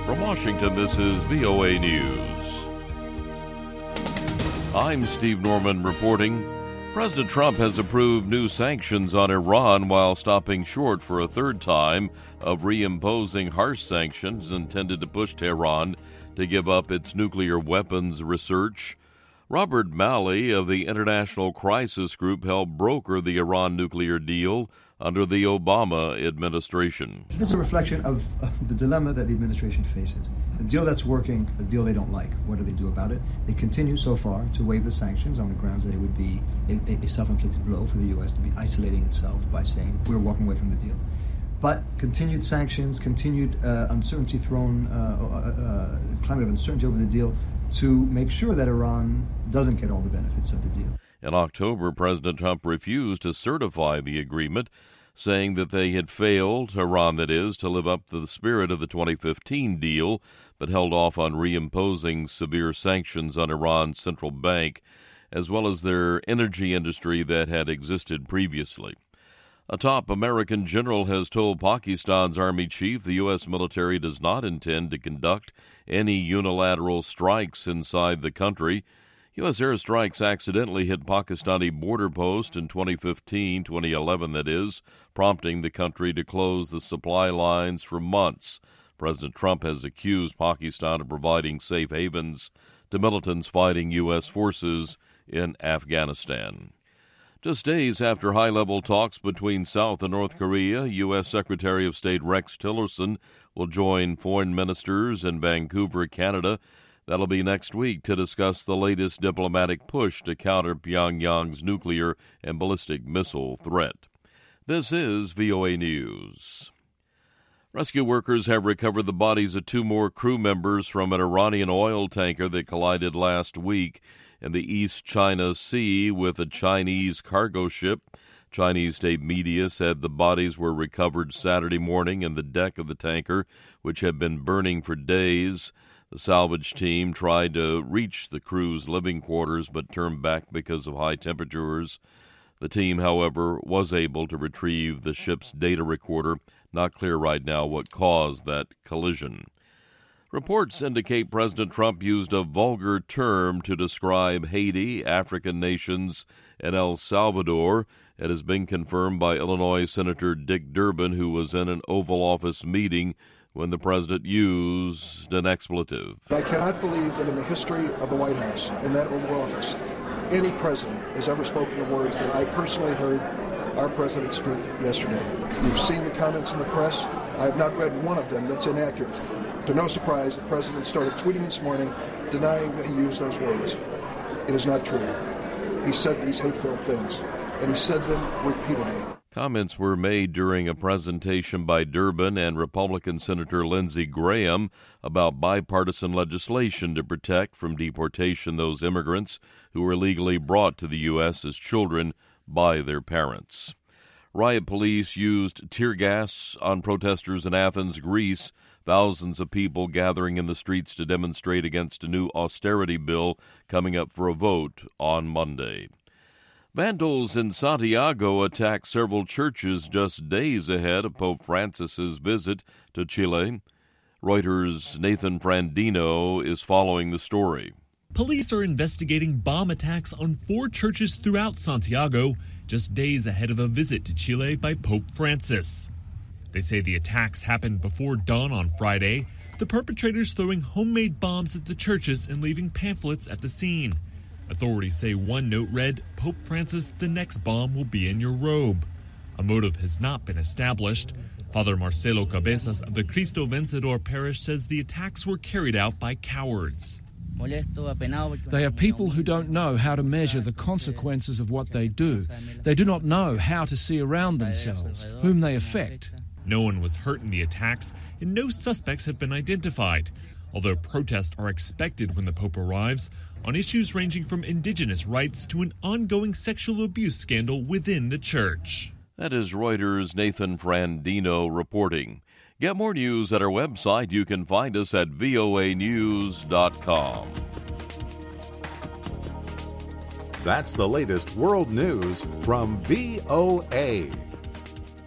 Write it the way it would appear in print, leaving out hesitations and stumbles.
From Washington, this is VOA News. I'm Steve Norman reporting. President Trump has approved new sanctions on Iran while stopping short for a third time of reimposing harsh sanctions intended to push Tehran to give up its nuclear weapons research. Robert Malley of the International Crisis Group helped broker the Iran nuclear deal under the Obama administration. This is a reflection of the dilemma that the administration faces. The deal that's working, the deal they don't like. What do they do about it? They continue so far to waive the sanctions on the grounds that it would be a self-inflicted blow for the U.S. to be isolating itself by saying we're walking away from the deal. But continued sanctions, continued uncertainty climate of uncertainty over the deal to make sure that Iran doesn't get all the benefits of the deal. In October, President Trump refused to certify the agreement, saying that they had failed, Iran that is, to live up to the spirit of the 2015 deal, but held off on reimposing severe sanctions on Iran's central bank, as well as their energy industry that had existed previously. A top American general has told Pakistan's army chief the U.S. military does not intend to conduct any unilateral strikes inside the country. U.S. airstrikes accidentally hit Pakistani border post in 2011, that is, prompting the country to close the supply lines for months. President Trump has accused Pakistan of providing safe havens to militants fighting U.S. forces in Afghanistan. Just days after high-level talks between South and North Korea, U.S. Secretary of State Rex Tillerson will join foreign ministers in Vancouver, Canada. That'll be next week to discuss the latest diplomatic push to counter Pyongyang's nuclear and ballistic missile threat. This is VOA News. Rescue workers have recovered the bodies of two more crew members from an Iranian oil tanker that collided last week in the East China Sea with a Chinese cargo ship. Chinese state media said the bodies were recovered Saturday morning in the deck of the tanker, which had been burning for days. The salvage team tried to reach the crew's living quarters but turned back because of high temperatures. The team, however, was able to retrieve the ship's data recorder. Not clear right now what caused that collision. Reports indicate President Trump used a vulgar term to describe Haiti, African nations, and El Salvador. It has been confirmed by Illinois Senator Dick Durbin, who was in an Oval Office meeting when the president used an expletive. I cannot believe that in the history of the White House, in that Oval Office, any president has ever spoken the words that I personally heard our president speak yesterday. You've seen the comments in the press. I have not read one of them that's inaccurate. To no surprise, the president started tweeting this morning denying that he used those words. It is not true. He said these hate-filled things, and he said them repeatedly. Comments were made during a presentation by Durbin and Republican Senator Lindsey Graham about bipartisan legislation to protect from deportation those immigrants who were illegally brought to the U.S. as children by their parents. Riot police used tear gas on protesters in Athens, Greece. Thousands of people gathering in the streets to demonstrate against a new austerity bill coming up for a vote on Monday. Vandals in Santiago attacked several churches just days ahead of Pope Francis's visit to Chile. Reuters' Nathan Frandino is following the story. Police are investigating bomb attacks on 4 churches throughout Santiago, just days ahead of a visit to Chile by Pope Francis. They say the attacks happened before dawn on Friday, the perpetrators throwing homemade bombs at the churches and leaving pamphlets at the scene. Authorities say one note read, "Pope Francis, the next bomb will be in your robe." A motive has not been established. Father Marcelo Cabezas of the Cristo Vencedor parish says the attacks were carried out by cowards. They are people who don't know how to measure the consequences of what they do. They do not know how to see around themselves, whom they affect. No one was hurt in the attacks, and no suspects have been identified, although protests are expected when the Pope arrives on issues ranging from indigenous rights to an ongoing sexual abuse scandal within the church. That is Reuters' Nathan Frandino reporting. Get more news at our website. You can find us at voanews.com. That's the latest world news from VOA.